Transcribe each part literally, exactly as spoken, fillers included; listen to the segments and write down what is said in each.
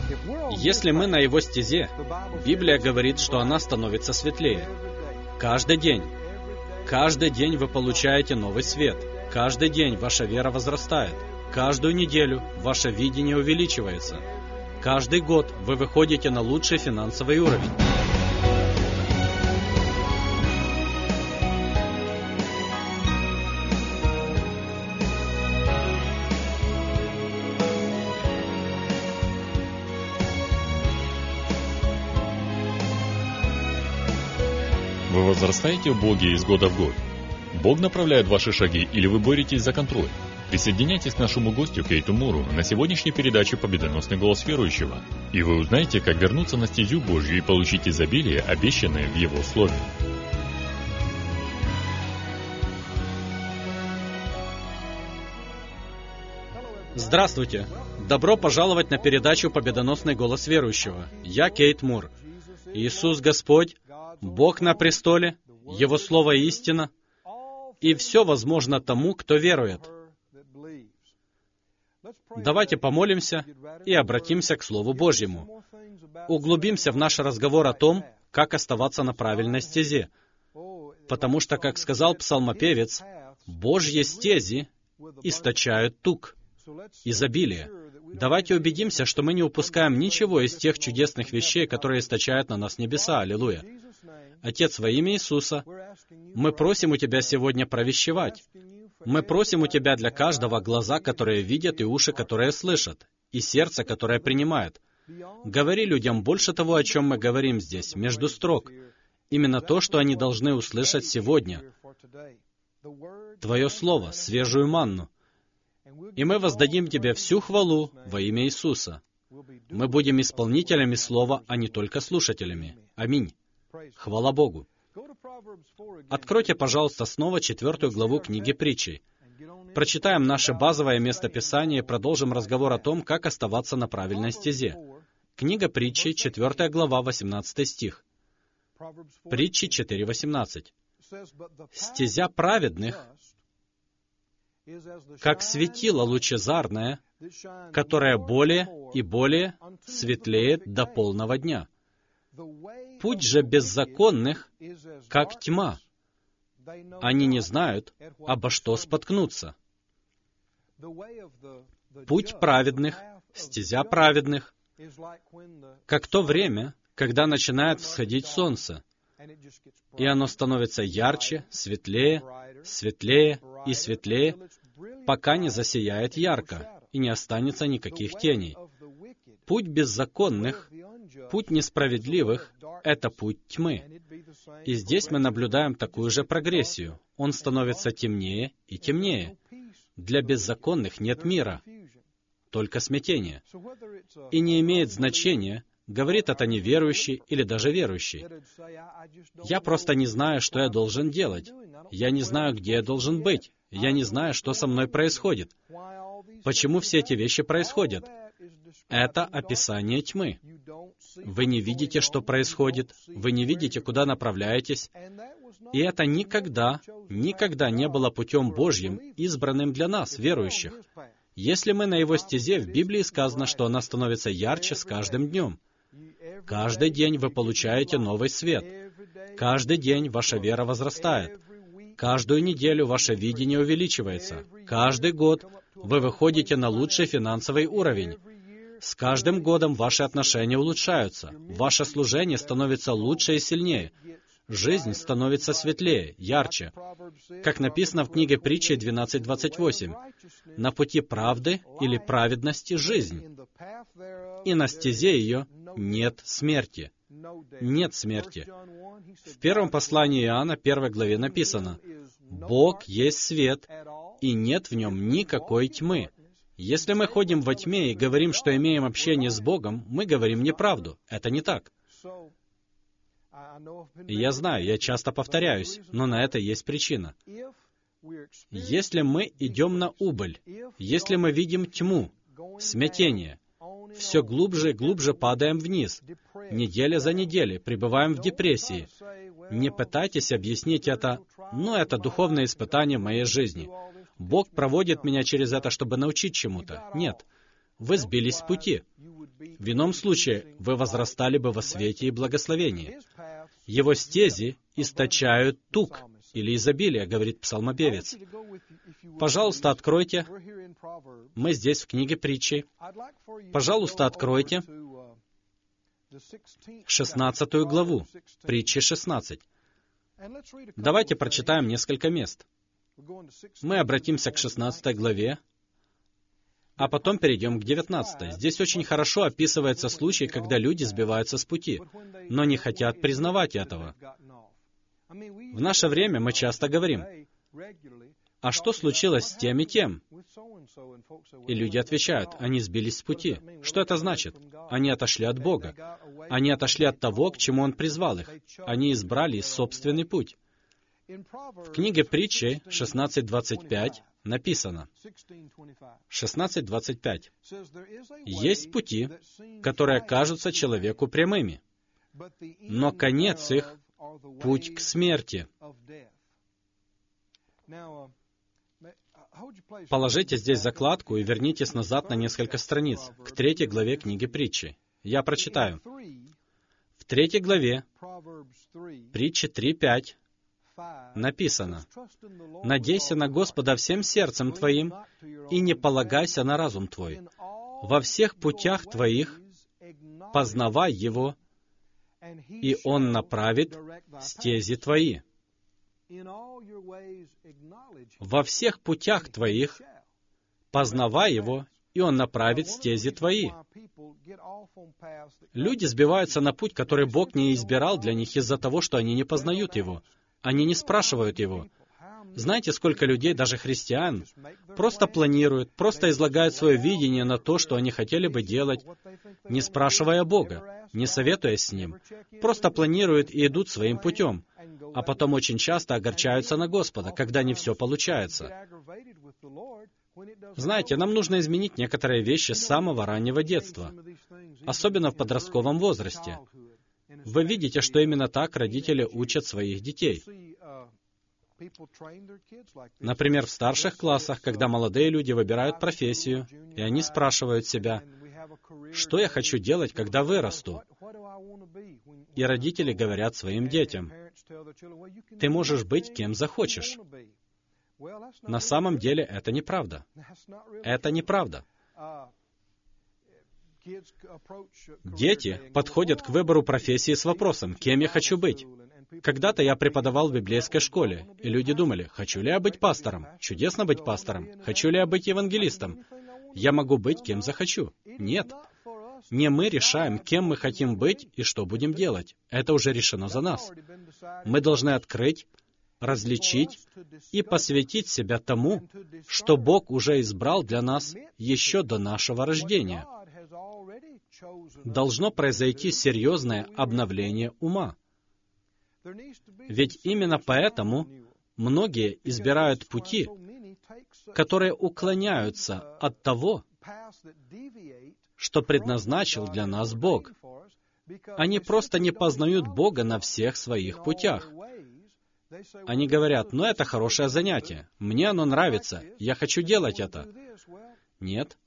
Если мы на Его стезе, Библия говорит, что она становится светлее. Каждый день. Каждый день вы получаете новый свет. Каждый день ваша вера возрастает. Каждую неделю ваше видение увеличивается. Каждый год вы выходите на лучший финансовый уровень. Вы возрастаете в Боге из года в год? Бог направляет ваши шаги или вы боретесь за контроль? Присоединяйтесь к нашему гостю Кейту Муру на сегодняшней передаче «Победоносный голос верующего», и вы узнаете, как вернуться на стезю Божью и получить изобилие, обещанное в Его Слове. Здравствуйте! Добро пожаловать на передачу «Победоносный голос верующего». Я Кейт Мур. Иисус Господь, Бог на престоле, Его Слово истина, и все возможно тому, кто верует. Давайте помолимся и обратимся к Слову Божьему. Углубимся в наш разговор о том, как оставаться на правильной стезе. Потому что, как сказал псалмопевец, Божьи стези источают тук, изобилие. Давайте убедимся, что мы не упускаем ничего из тех чудесных вещей, которые источают на нас небеса. Аллилуйя. Отец, во имя Иисуса, мы просим у Тебя сегодня провещевать. Мы просим у Тебя для каждого глаза, которые видят, и уши, которые слышат, и сердце, которое принимает. Говори людям больше того, о чем мы говорим здесь, между строк. Именно то, что они должны услышать сегодня. Твое Слово, свежую манну. И мы воздадим Тебе всю хвалу во имя Иисуса. Мы будем исполнителями Слова, а не только слушателями. Аминь. Хвала Богу. Откройте, пожалуйста, снова четвертую главу книги Притчей. Прочитаем наше базовое местописание и продолжим разговор о том, как оставаться на правильной стезе. Книга Притчей, четвертая глава, восемнадцатый стих. Притчи четыре восемнадцать. «Стезя праведных, как светило лучезарное, которое более и более светлеет до полного дня. Путь же беззаконных, как тьма. Они не знают, обо что споткнуться». Путь праведных, стезя праведных, как то время, когда начинает всходить солнце, и оно становится ярче, светлее, светлее и светлее, пока не засияет ярко, и не останется никаких теней. Путь беззаконных, путь несправедливых — это путь тьмы. И здесь мы наблюдаем такую же прогрессию. Он становится темнее и темнее. Для беззаконных нет мира, только смятение. И не имеет значения, говорит это неверующий или даже верующий. Я просто не знаю, что я должен делать. Я не знаю, где я должен быть. Я не знаю, что со мной происходит. Почему все эти вещи происходят? Это описание тьмы. Вы не видите, что происходит. Вы не видите, куда направляетесь. И это никогда, никогда не было путем Божьим, избранным для нас, верующих. Если мы на Его стезе, в Библии сказано, что она становится ярче с каждым днем. Каждый день вы получаете новый свет. Каждый день ваша вера возрастает. Каждую неделю ваше видение увеличивается. Каждый год вы выходите на лучший финансовый уровень. С каждым годом ваши отношения улучшаются. Ваше служение становится лучше и сильнее. Жизнь становится светлее, ярче. Как написано в книге Притчи двенадцать двадцать восемь. «На пути правды или праведности жизнь, и на стезе ее нет смерти». Нет смерти. В первом послании Иоанна, первой главе написано: «Бог есть свет, и нет в нем никакой тьмы». Если мы ходим во тьме и говорим, что имеем общение с Богом, мы говорим неправду. Это не так. И я знаю, я часто повторяюсь, но на это есть причина. Если мы идем на убыль, если мы видим тьму, смятение, все глубже и глубже падаем вниз, неделя за неделей, пребываем в депрессии. Не пытайтесь объяснить это, но это духовное испытание в моей жизни. Бог проводит меня через это, чтобы научить чему-то. Нет. Вы сбились с пути. В ином случае вы возрастали бы во свете и благословении. Его стези источают тук или изобилие, говорит псалмопевец. Пожалуйста, откройте. Мы здесь в книге Притчи. Пожалуйста, откройте шестнадцатую главу, Притчи шестнадцать. Давайте прочитаем несколько мест. Мы обратимся к шестнадцатой главе, а потом перейдем к девятнадцатой. Здесь очень хорошо описывается случай, когда люди сбиваются с пути, но не хотят признавать этого. В наше время мы часто говорим: «А что случилось с тем и тем?» И люди отвечают: «Они сбились с пути». Что это значит? Они отошли от Бога. Они отошли от того, к чему Он призвал их. Они избрали собственный путь. В книге Притчи шестнадцать двадцать пять написано, шестнадцать двадцать пять, «Есть пути, которые кажутся человеку прямыми, но конец их — путь к смерти». Положите здесь закладку и вернитесь назад на несколько страниц, к третьей главе книги Притчи. Я прочитаю. В третьей главе Притчи три пять написано: «Надейся на Господа всем сердцем твоим и не полагайся на разум твой. Во всех путях твоих познавай Его, и Он направит стези твои». Во всех путях твоих познавай Его, и Он направит стези твои. Люди сбиваются на путь, который Бог не избирал для них из-за того, что они не познают Его. Они не спрашивают Его. Знаете, сколько людей, даже христиан, просто планируют, просто излагают свое видение на то, что они хотели бы делать, не спрашивая Бога, не советуясь с Ним. Просто планируют и идут своим путем, а потом очень часто огорчаются на Господа, когда не все получается. Знаете, нам нужно изменить некоторые вещи с самого раннего детства, особенно в подростковом возрасте. Вы видите, что именно так родители учат своих детей. Например, в старших классах, когда молодые люди выбирают профессию, и они спрашивают себя: «Что я хочу делать, когда вырасту?» И родители говорят своим детям: «Ты можешь быть кем захочешь». На самом деле это неправда. Это неправда. Дети подходят к выбору профессии с вопросом: «Кем я хочу быть?» Когда-то я преподавал в библейской школе, и люди думали: «Хочу ли я быть пастором? Чудесно быть пастором. Хочу ли я быть евангелистом? Я могу быть кем захочу». Нет. Не мы решаем, кем мы хотим быть и что будем делать. Это уже решено за нас. Мы должны открыть, различить и посвятить себя тому, что Бог уже избрал для нас еще до нашего рождения. Должно произойти серьезное обновление ума. Ведь именно поэтому многие избирают пути, которые уклоняются от того, что предназначил для нас Бог. Они просто не познают Бога на всех своих путях. Они говорят: «Ну, это хорошее занятие, мне оно нравится, я хочу делать это». Нет.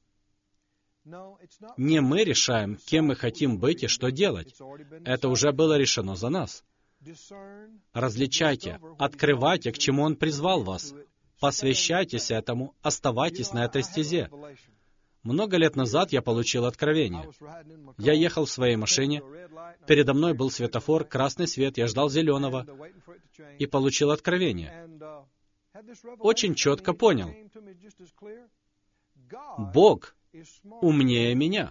Не мы решаем, кем мы хотим быть и что делать. Это уже было решено за нас. Различайте, открывайте, к чему Он призвал вас. Посвящайтесь этому, оставайтесь на этой стезе. Много лет назад я получил откровение. Я ехал в своей машине, передо мной был светофор, красный свет, я ждал зеленого, и получил откровение. Очень четко понял: Бог умнее меня.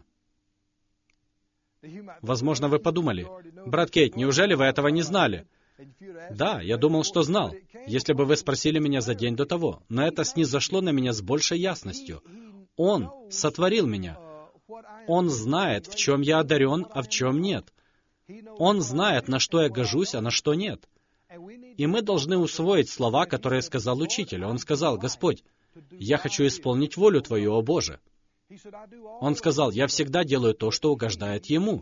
Возможно, вы подумали: «Брат Кейт, неужели вы этого не знали?» Да, я думал, что знал, если бы вы спросили меня за день до того, но это снизошло на меня с большей ясностью. Он сотворил меня. Он знает, в чем я одарен, а в чем нет. Он знает, на что я гожусь, а на что нет. И мы должны усвоить слова, которые сказал Учитель. Он сказал: «Господь, я хочу исполнить волю Твою, о Боже». Он сказал: «Я всегда делаю то, что угождает Ему».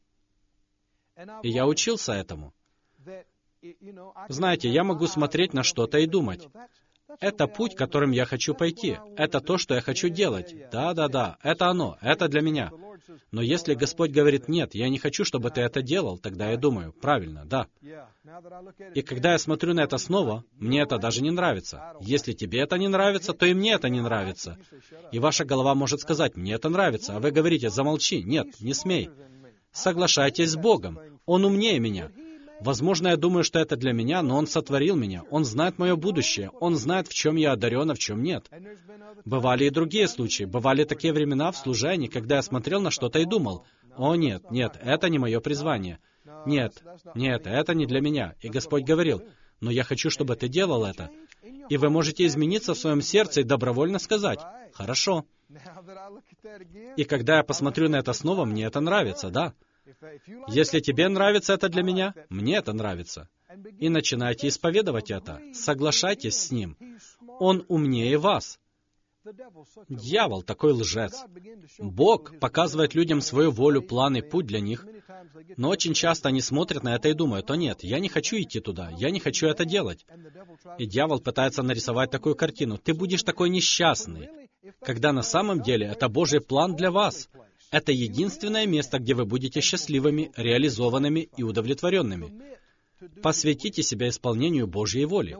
И я учился этому. Знаете, я могу смотреть на что-то и думать: это путь, которым я хочу пойти. Это то, что я хочу делать. Да, да, да, это оно, это для меня. Но если Господь говорит, нет, я не хочу, чтобы ты это делал, тогда я думаю, правильно, да. И когда я смотрю на это снова, мне это даже не нравится. Если тебе это не нравится, то и мне это не нравится. И ваша голова может сказать, мне это нравится, а вы говорите, замолчи, нет, не смей. Соглашайтесь с Богом, Он умнее меня. Возможно, я думаю, что это для меня, но Он сотворил меня. Он знает мое будущее. Он знает, в чем я одарен, а в чем нет. Бывали и другие случаи. Бывали такие времена в служении, когда я смотрел на что-то и думал, «О, нет, нет, это не мое призвание. Нет, нет, это не для меня». И Господь говорил, «Но я хочу, чтобы ты делал это». И вы можете измениться в своем сердце и добровольно сказать, «Хорошо». И когда я посмотрю на это снова, мне это нравится, да. Если тебе нравится это для меня, мне это нравится. И начинайте исповедовать это. Соглашайтесь с Ним. Он умнее вас. Дьявол такой лжец. Бог показывает людям свою волю, план и путь для них, но очень часто они смотрят на это и думают, «О нет, я не хочу идти туда, я не хочу это делать». И дьявол пытается нарисовать такую картину. Ты будешь такой несчастный, когда на самом деле это Божий план для вас. Это единственное место, где вы будете счастливыми, реализованными и удовлетворенными. Посвятите себя исполнению Божьей воли.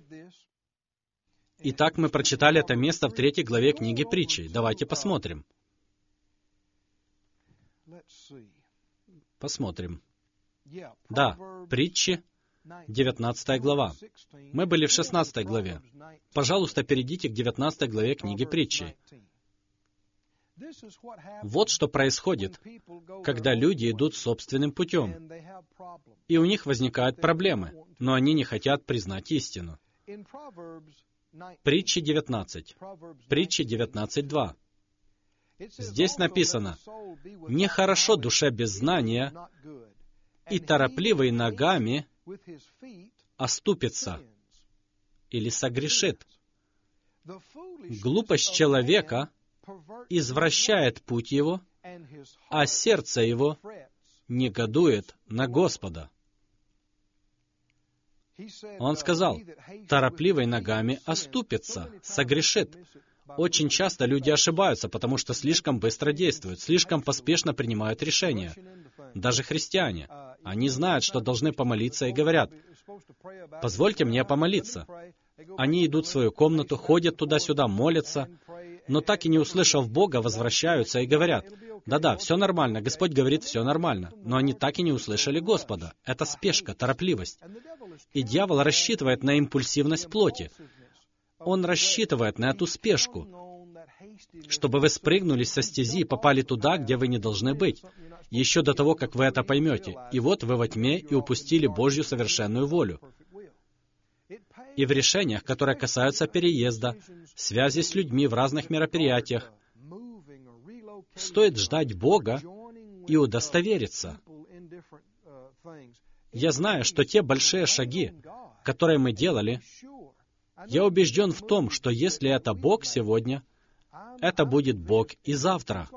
Итак, мы прочитали это место в третьей главе книги Притчи. Давайте посмотрим. Посмотрим. Да, Притчи, девятнадцатая глава. Мы были в шестнадцатой главе. Пожалуйста, перейдите к девятнадцатой главе книги Притчи. Вот что происходит, когда люди идут собственным путем, и у них возникают проблемы, но они не хотят признать истину. Притчи девятнадцать. Притчи девятнадцать два. Здесь написано, «Нехорошо душе без знания, и торопливый ногами оступится или согрешит. Глупость человека извращает путь его, а сердце его негодует на Господа». Он сказал, торопливый ногами оступится, согрешит. Очень часто люди ошибаются, потому что слишком быстро действуют, слишком поспешно принимают решения. Даже христиане. Они знают, что должны помолиться, и говорят, «Позвольте мне помолиться». Они идут в свою комнату, ходят туда-сюда, молятся, но так и не услышав Бога, возвращаются и говорят, «Да-да, все нормально, Господь говорит, все нормально». Но они так и не услышали Господа. Это спешка, торопливость. И дьявол рассчитывает на импульсивность плоти. Он рассчитывает на эту спешку, чтобы вы спрыгнули со стези и попали туда, где вы не должны быть, еще до того, как вы это поймете. И вот вы во тьме и упустили Божью совершенную волю. И в решениях, которые касаются переезда, связи с людьми в разных мероприятиях, стоит ждать Бога и удостовериться. Я знаю, что те большие шаги, которые мы делали, я убежден в том, что если это Бог сегодня, это будет Бог и завтра.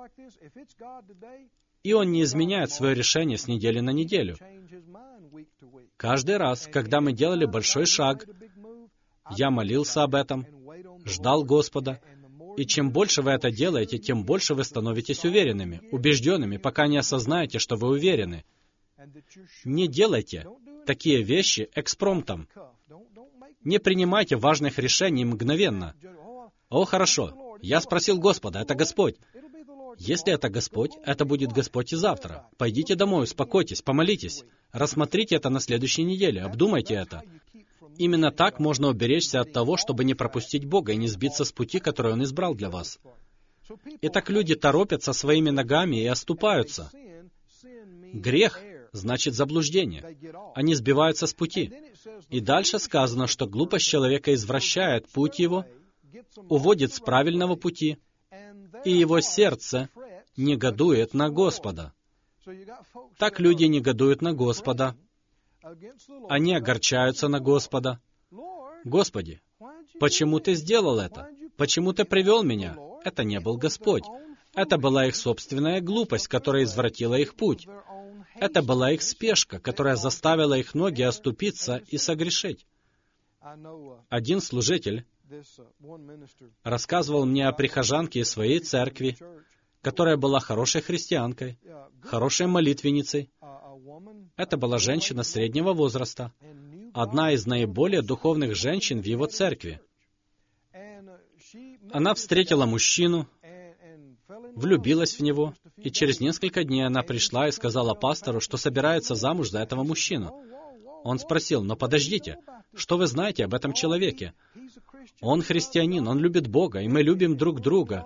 И Он не изменяет свое решение с недели на неделю. Каждый раз, когда мы делали большой шаг, я молился об этом, ждал Господа, и чем больше вы это делаете, тем больше вы становитесь уверенными, убежденными, пока не осознаете, что вы уверены. Не делайте такие вещи экспромтом. Не принимайте важных решений мгновенно. О, хорошо, я спросил Господа, это Господь. Если это Господь, это будет Господь и завтра. Пойдите домой, успокойтесь, помолитесь. Рассмотрите это на следующей неделе, обдумайте это. Именно так можно уберечься от того, чтобы не пропустить Бога и не сбиться с пути, который Он избрал для вас. Итак, люди торопятся своими ногами и оступаются. Грех значит заблуждение. Они сбиваются с пути. И дальше сказано, что глупость человека извращает путь его, уводит с правильного пути, и его сердце негодует на Господа. Так люди негодуют на Господа. Они огорчаются на Господа. «Господи, почему Ты сделал это? Почему Ты привел меня?» Это не был Господь. Это была их собственная глупость, которая извратила их путь. Это была их спешка, которая заставила их ноги оступиться и согрешить. Один служитель рассказывал мне о прихожанке из своей церкви, которая была хорошей христианкой, хорошей молитвенницей. Это была женщина среднего возраста, одна из наиболее духовных женщин в его церкви. Она встретила мужчину, влюбилась в него, и через несколько дней она пришла и сказала пастору, что собирается замуж за этого мужчину. Он спросил: «Но подождите, что вы знаете об этом человеке? Он христианин, он любит Бога, и мы любим друг друга».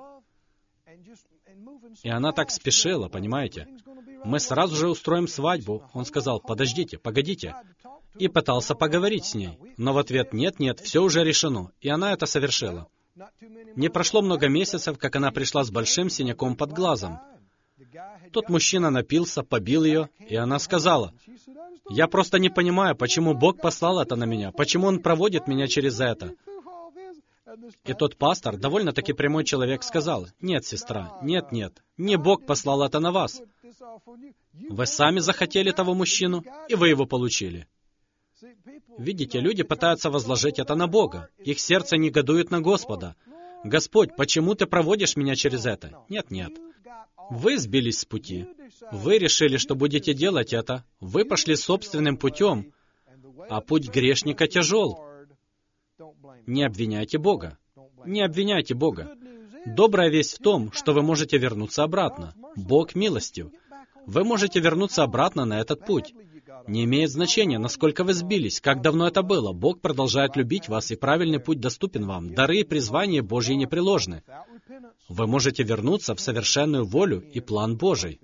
И она так спешила, понимаете? «Мы сразу же устроим свадьбу». Он сказал: «Подождите, погодите». И пытался поговорить с ней. Но в ответ: «Нет, нет, все уже решено». И она это совершила. Не прошло много месяцев, как она пришла с большим синяком под глазом. Тот мужчина напился, побил ее, и она сказала: «Я просто не понимаю, почему Бог послал это на меня, почему Он проводит меня через это». И тот пастор, довольно-таки прямой человек, сказал: «Нет, сестра, нет, нет, не Бог послал это на вас. Вы сами захотели того мужчину, и вы его получили». Видите, люди пытаются возложить это на Бога. Их сердце негодует на Господа. «Господь, почему Ты проводишь меня через это?» Нет, нет. Вы сбились с пути. Вы решили, что будете делать это. Вы пошли собственным путем, а путь грешника тяжел. Не обвиняйте Бога. Не обвиняйте Бога. Добрая весть в том, что вы можете вернуться обратно. Бог милостив. Вы можете вернуться обратно на этот путь. Не имеет значения, насколько вы сбились, как давно это было. Бог продолжает любить вас, и правильный путь доступен вам. Дары и призвания Божьи непреложны. Вы можете вернуться в совершенную волю и план Божий.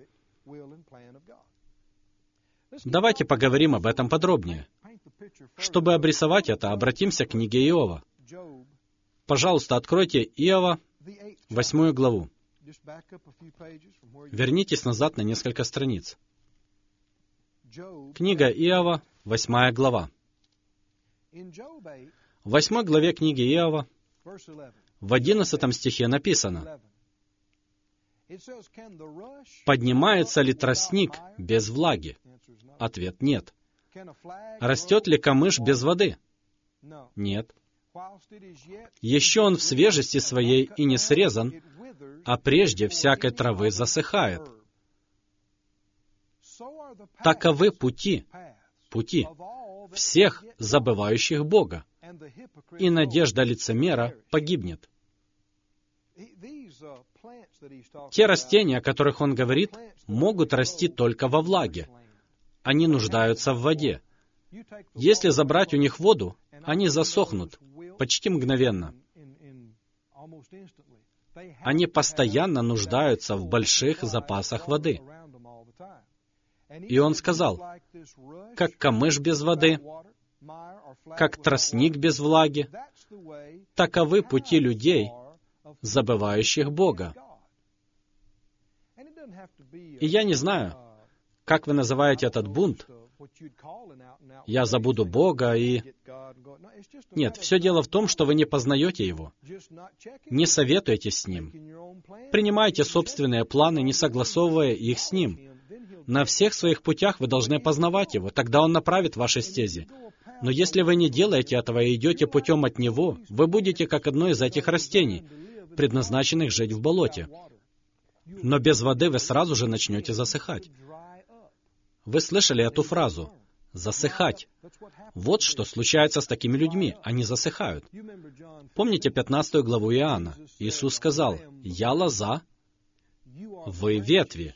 Давайте поговорим об этом подробнее. Чтобы обрисовать это, обратимся к книге Иова. Пожалуйста, откройте Иова, восьмую главу. Вернитесь назад на несколько страниц. Книга Иова, восьмая глава. В восьмой главе книги Иова, в одиннадцатом стихе написано: «Поднимается ли тростник без влаги?» Ответ — нет. «Растет ли камыш без воды?» Нет. «Еще он в свежести своей и не срезан, а прежде всякой травы засыхает. Таковы пути, пути всех забывающих Бога, и надежда лицемера погибнет». Те растения, о которых он говорит, могут расти только во влаге. Они нуждаются в воде. Если забрать у них воду, они засохнут почти мгновенно. Они постоянно нуждаются в больших запасах воды. И он сказал: «Как камыш без воды, как тростник без влаги, таковы пути людей, забывающих Бога». И я не знаю, как вы называете этот бунт. «Я забуду Бога» и... Нет, все дело в том, что вы не познаете Его. Не советуйтесь с Ним. Принимайте собственные планы, не согласовывая их с Ним. На всех своих путях вы должны познавать Его, тогда Он направит ваши стези. Но если вы не делаете этого и идете путем от Него, вы будете как одно из этих растений, предназначенных жить в болоте. Но без воды вы сразу же начнете засыхать. Вы слышали эту фразу «засыхать». Вот что случается с такими людьми. Они засыхают. Помните пятнадцатую главу Иоанна? Иисус сказал: «Я лоза, вы ветви,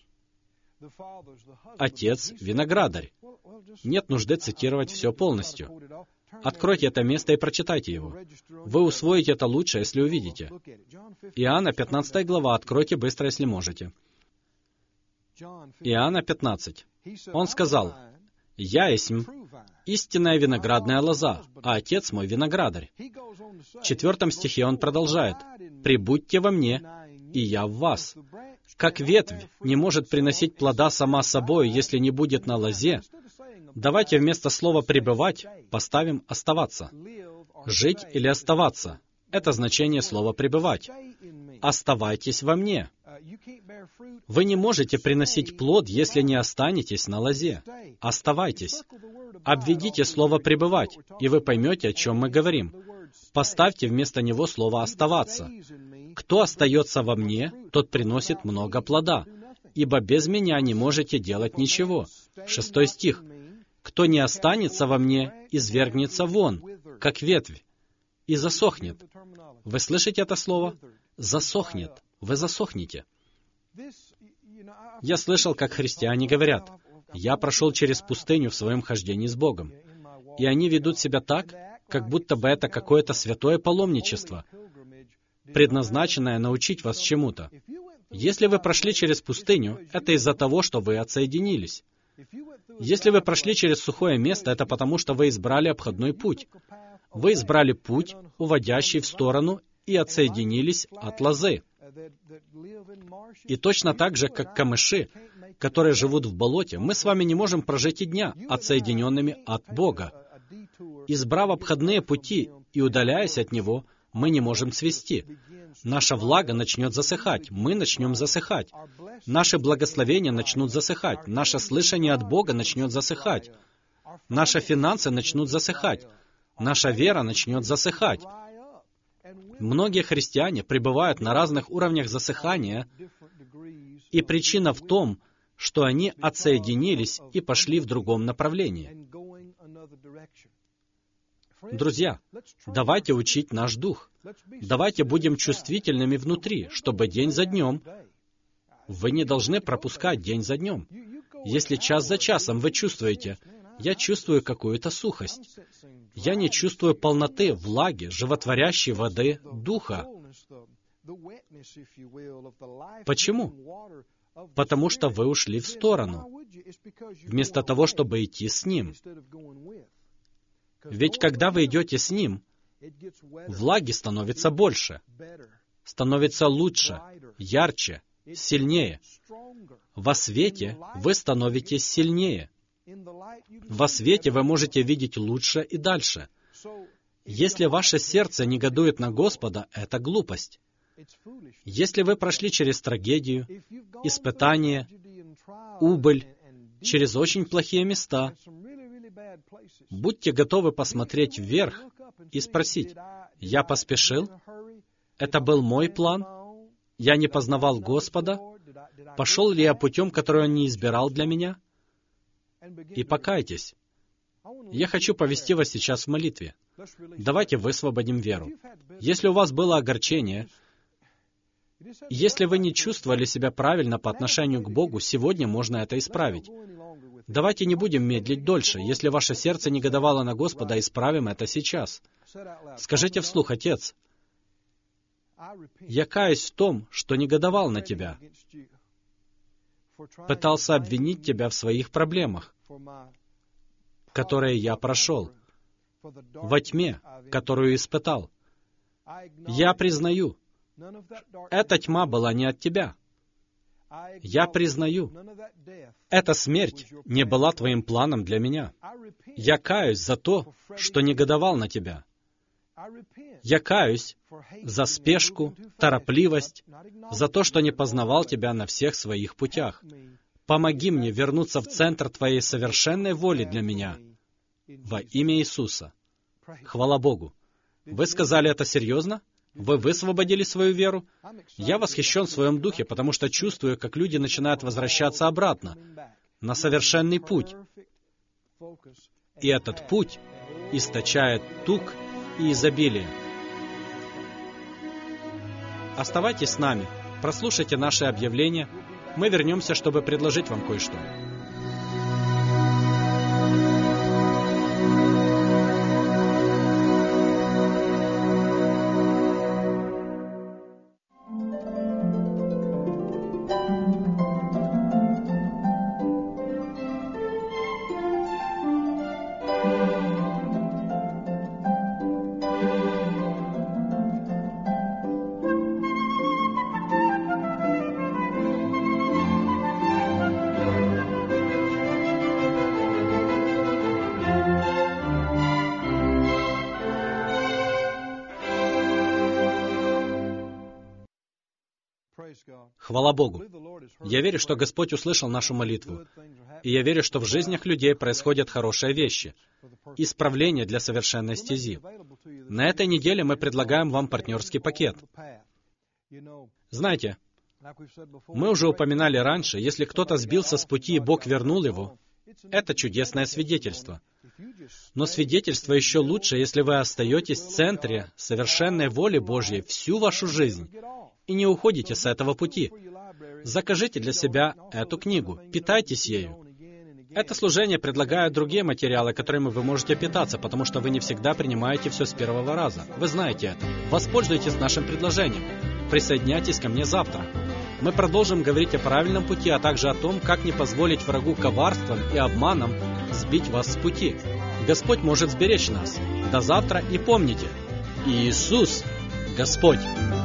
Отец — виноградарь». Нет нужды цитировать все полностью. Откройте это место и прочитайте его. Вы усвоите это лучше, если увидите. Иоанна, пятнадцатая глава, откройте быстро, если можете. Иоанна пятнадцать. Он сказал: «Я есмь истинная виноградная лоза, а Отец мой виноградарь». В четвертом стихе он продолжает: «Прибудьте во мне, и я в вас. Как ветвь не может приносить плода сама собой, если не будет на лозе, давайте вместо слова «пребывать» поставим «оставаться». Жить или оставаться — это значение слова «пребывать». Оставайтесь во мне. Вы не можете приносить плод, если не останетесь на лозе. Оставайтесь. Обведите слово «пребывать», и вы поймете, о чем мы говорим. Поставьте вместо него слово «оставаться». «Кто остается во мне, тот приносит много плода, ибо без меня не можете делать ничего». Шестой стих. «Кто не останется во мне, извергнется вон, как ветвь, и засохнет». Вы слышите это слово? «Засохнет». Вы засохнете. Я слышал, как христиане говорят: «Я прошел через пустыню в своем хождении с Богом». И они ведут себя так, как будто бы это какое-то святое паломничество, предназначенное научить вас чему-то. Если вы прошли через пустыню, это из-за того, что вы отсоединились. Если вы прошли через сухое место, это потому, что вы избрали обходной путь. Вы избрали путь, уводящий в сторону, и отсоединились от лозы. И точно так же, как камыши, которые живут в болоте, мы с вами не можем прожить и дня, отсоединенными от Бога. Избрав обходные пути и удаляясь от Него, мы не можем цвести. Наша влага начнет засыхать, мы начнем засыхать. Наши благословения начнут засыхать, наше слышание от Бога начнет засыхать. Наши финансы начнут засыхать, наша вера начнет засыхать. Многие христиане пребывают на разных уровнях засыхания, и причина в том, что они отсоединились и пошли в другом направлении. Друзья, давайте учить наш дух. Давайте будем чувствительными внутри, чтобы день за днем... Вы не должны пропускать день за днем. Если час за часом вы чувствуете: «Я чувствую какую-то сухость», «Я не чувствую полноты, влаги, животворящей воды Духа». Почему? Потому что вы ушли в сторону, вместо того, чтобы идти с Ним. Ведь когда вы идете с Ним, влаги становится больше, становится лучше, ярче, сильнее. Во свете вы становитесь сильнее. Во свете вы можете видеть лучше и дальше. Если ваше сердце негодует на Господа, это глупость. Если вы прошли через трагедию, испытание, убыль, через очень плохие места, будьте готовы посмотреть вверх и спросить: «Я поспешил? Это был мой план? Я не познавал Господа? Пошел ли я путем, который Он не избирал для меня?» И покайтесь. Я хочу повести вас сейчас в молитве. Давайте высвободим веру. Если у вас было огорчение, если вы не чувствовали себя правильно по отношению к Богу, сегодня можно это исправить. Давайте не будем медлить дольше. Если ваше сердце негодовало на Господа, исправим это сейчас. Скажите вслух: «Отец, я каюсь в том, что негодовал на Тебя, пытался обвинить Тебя в своих проблемах, которые я прошел, во тьме, которую испытал. Я признаю, эта тьма была не от Тебя. Я признаю, эта смерть не была Твоим планом для меня. Я каюсь за то, что негодовал на Тебя. Я каюсь за спешку, торопливость, за то, что не познавал Тебя на всех своих путях. Помоги мне вернуться в центр Твоей совершенной воли для меня. Во имя Иисуса. Хвала Богу. Вы сказали это серьезно? Вы высвободили свою веру? Я восхищен в своем духе, потому что чувствую, как люди начинают возвращаться обратно, на совершенный путь. И этот путь источает тук и изобилие. Оставайтесь с нами, прослушайте наши объявления. Мы вернемся, чтобы предложить вам кое-что. Хвала Богу! Я верю, что Господь услышал нашу молитву. И я верю, что в жизнях людей происходят хорошие вещи. Исправление для совершенной стези. На этой неделе мы предлагаем вам партнерский пакет. Знаете, мы уже упоминали раньше, если кто-то сбился с пути и Бог вернул его, это чудесное свидетельство. Но свидетельство еще лучше, если вы остаетесь в центре совершенной воли Божьей всю вашу жизнь и не уходите с этого пути. Закажите для себя эту книгу, питайтесь ею. Это служение предлагает другие материалы, которыми вы можете питаться, потому что вы не всегда принимаете все с первого раза. Вы знаете это. Воспользуйтесь нашим предложением. Присоединяйтесь ко мне завтра. Мы продолжим говорить о правильном пути, а также о том, как не позволить врагу коварством и обманом сбить вас с пути. Господь может сберечь нас. До завтра и помните, Иисус — Господь.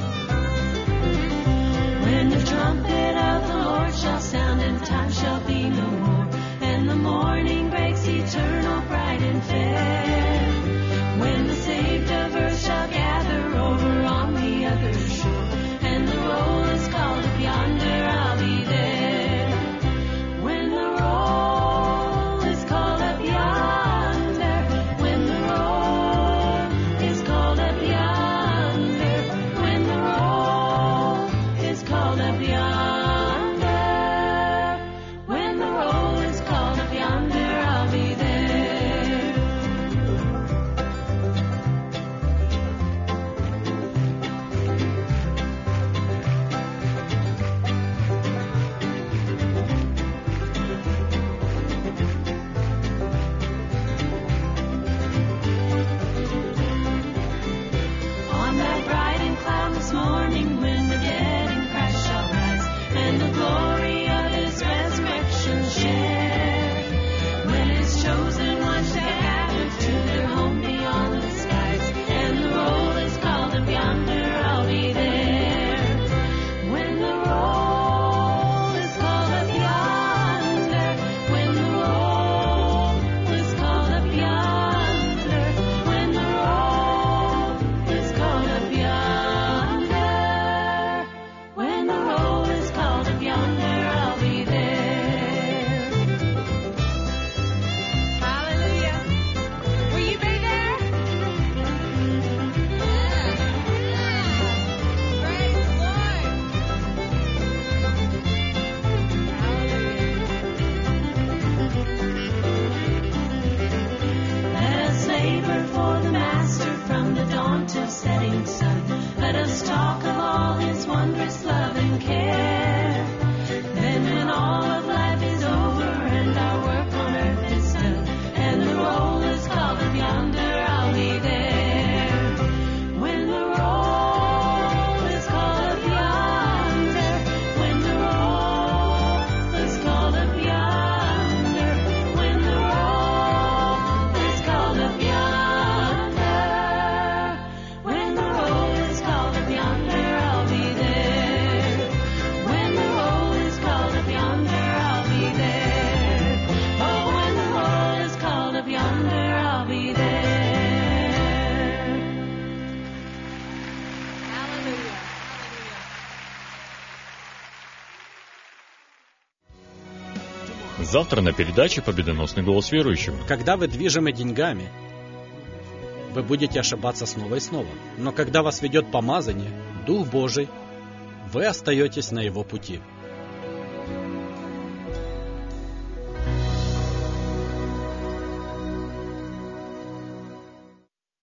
When the trumpet of the Lord shall sound and time shall be no more, and the morning breaks eternal, bright and fair, when the saved of earth shall gather over on the other shore, and the roll is called up yonder, I'll be there. When the roll is called up yonder, when the roll is called up yonder, when the roll is called up yonder, when the roll is called up yonder, I'll be there. On that bright and cloudless morning when the dead in Christ shall rise and the glory of His resurrection share, when His chosen ones shall gather to their home beyond the skies, and the roll is called up yonder, I'll be there. When the roll is called up yonder, when the roll is called up yonder, when the roll is called up yonder, when the roll is called up yonder, I'll be there. Hallelujah. Will you be there? Praise the Lord. Let us labor for the Master from the dawn till setting sun. Let us talk of all His wondrous love and care. Then when all of life is over and our work on earth is done, and the roll is called up yonder, I'll be there. When the roll is called up yonder, when the roll is called up yonder, when the roll is called up yonder, when the roll is called up yonder, I'll be there. When the roll is called up yonder, I'll be there. Oh, when the roll is called up yonder, I'll be there. Hallelujah. Завтра на передаче «Победоносный голос верующего». Когда вы движимы деньгами, вы будете ошибаться снова и снова. Но когда вас ведет помазание, Дух Божий, вы остаетесь на Его пути.